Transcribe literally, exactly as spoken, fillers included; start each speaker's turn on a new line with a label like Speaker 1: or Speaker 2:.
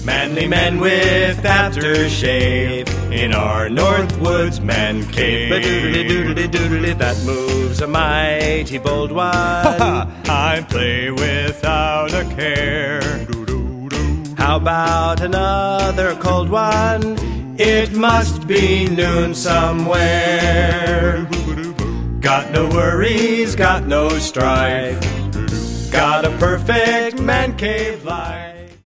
Speaker 1: Manly men with aftershave in our Northwoods man cave. Ba-doodly-doodly-doodly, that moves a mighty bold one.
Speaker 2: I play without a care.
Speaker 1: How about another cold one? It must be noon somewhere. Got no worries, got no strife. Got a perfect man cave life.